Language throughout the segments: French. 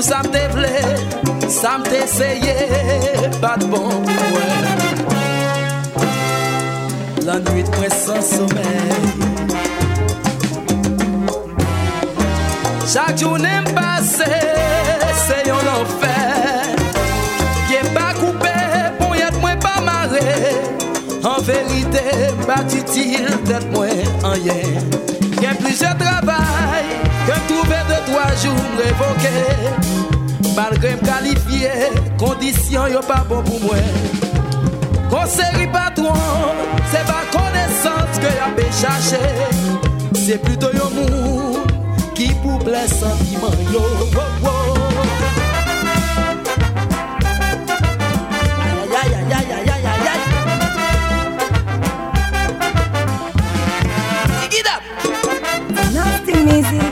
tout ça m'te vle, ça m'te essayé, pas de bon pour moi. La nuit moi sans sommeil. Chaque journée m'passe, c'est un enfer. Qui pas coupé, pour y être moi pas marré. En vérité, pas utile d'être moi en rien. Qu'il y a plusieurs travail, que trouver 2-3 jours révoqués. Malgré me qualifier, conditions yo pas bon pour moi. Conseil patron, c'est pas connaissance que y'a pu chercher. C'est plutôt un monde qui pour blesse sentiment yo. Aïe aïe aïe aïe aïe aïe aïe. Dig it up. Nasty music.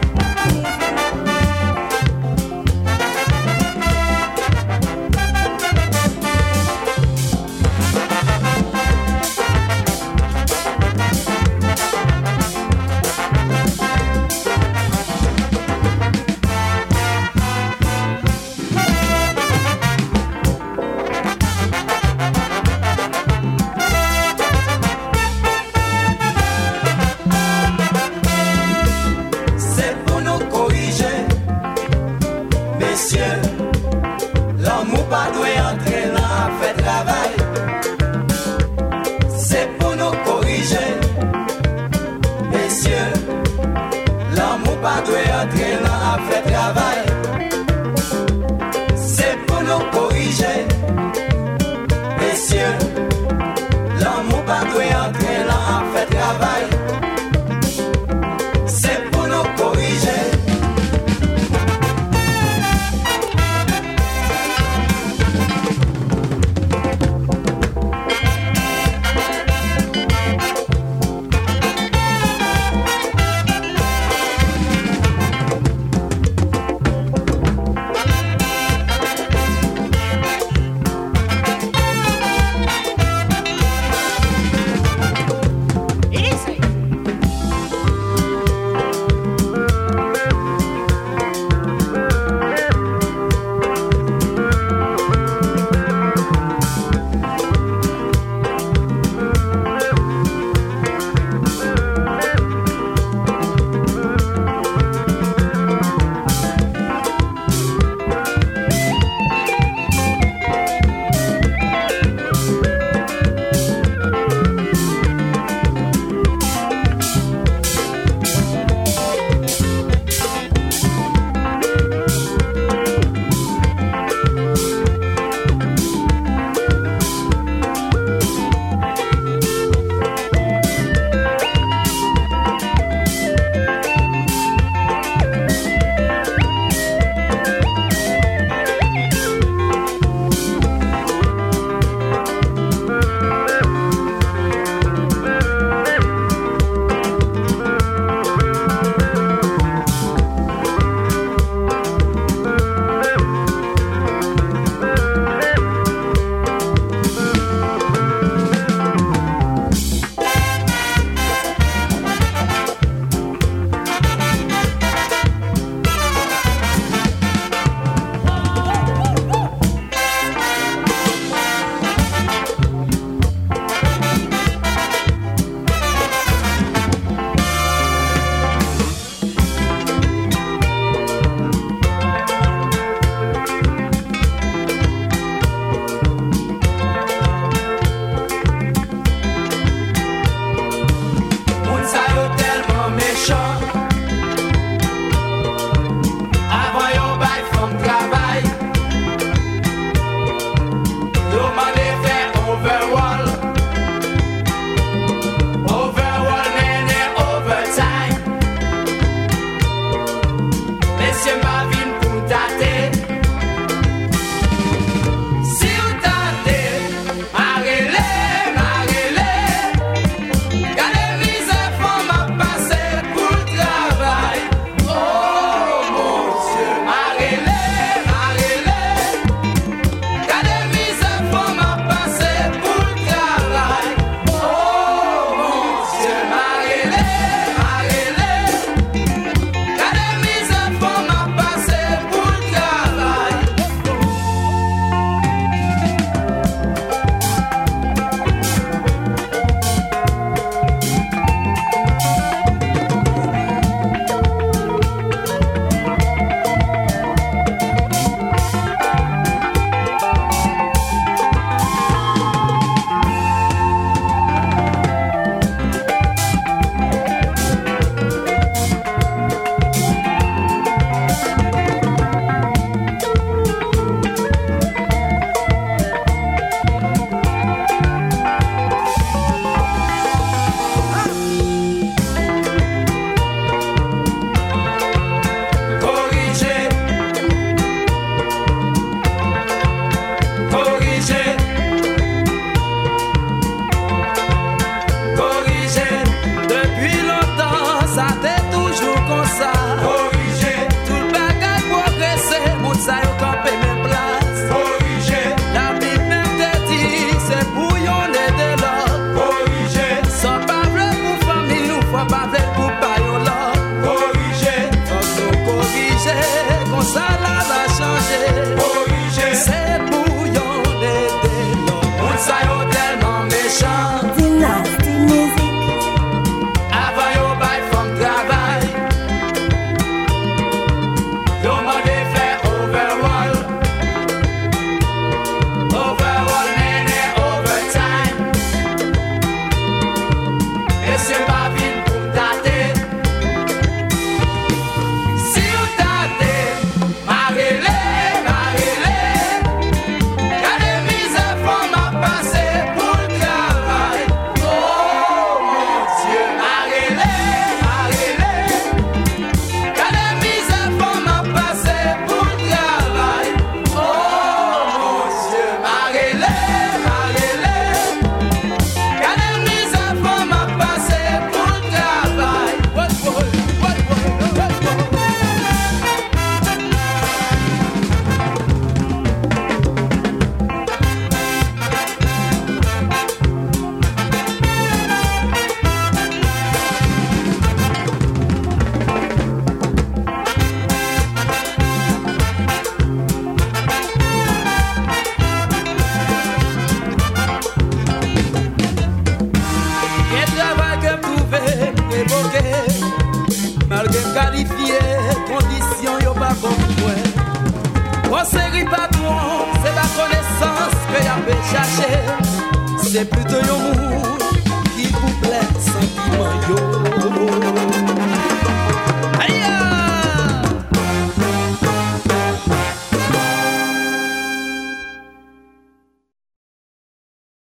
qualifié, condition yo pas comme moi. Bon série patron, c'est la connaissance que y a chercher. C'est plutôt yo